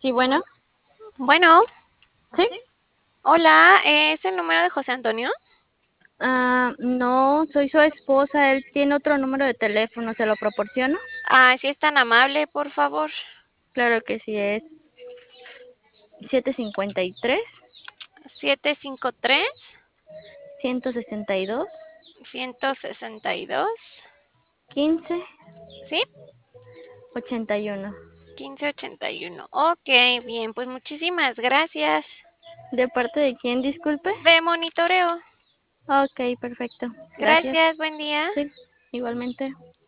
Sí, bueno, Bueno, sí. hola, ¿es el número de José Antonio? No, soy su esposa. Él tiene otro número de teléfono, ¿se lo proporciono? Ah, si es tan amable, por favor. Claro que sí, es 753 753 162 162, 15 ¿sí? 81. 1581. Ok, bien, pues muchísimas gracias. ¿De parte de quién, disculpe? De monitoreo. Ok, perfecto. Gracias. Gracias, buen día. Sí, igualmente.